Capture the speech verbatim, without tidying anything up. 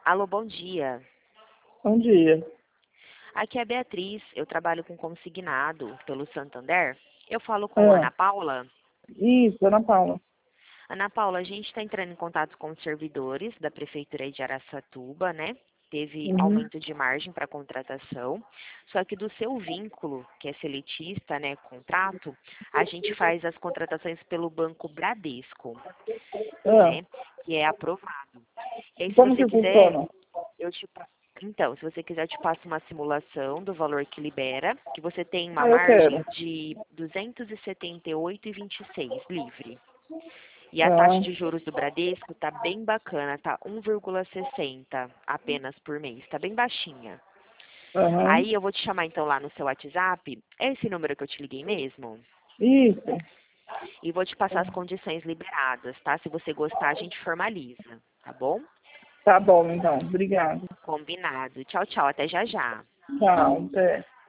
Alô, bom dia. Bom dia. Aqui é a Beatriz, eu trabalho com consignado pelo Santander. Eu falo com a Ah, Ana Paula. isso, Ana Paula. Ana Paula, a gente está entrando em contato com os servidores da Prefeitura de Araçatuba, né? Teve Uhum. aumento de margem para contratação, só que do seu vínculo, que é seletista, né, contrato, a gente faz as contratações pelo Banco Bradesco, Ah, né, que é aprovado. E aí, se como você que quiser, funciona? eu te pa- Então, se você quiser, eu te passo uma simulação do valor que libera, que você tem uma Ah, eu margem quero. de duzentos e setenta e oito vírgula vinte e seis livre. E a taxa Ah, de juros do Bradesco tá bem bacana, tá um vírgula sessenta apenas por mês, tá bem baixinha. aham. Aí eu vou te chamar então lá no seu WhatsApp, é esse número que eu te liguei mesmo? Isso. E vou te passar as condições liberadas, tá? Se você gostar, a gente formaliza, tá bom? Tá bom, então. Obrigada. Combinado. Tchau, tchau, até já já. Tchau. Até.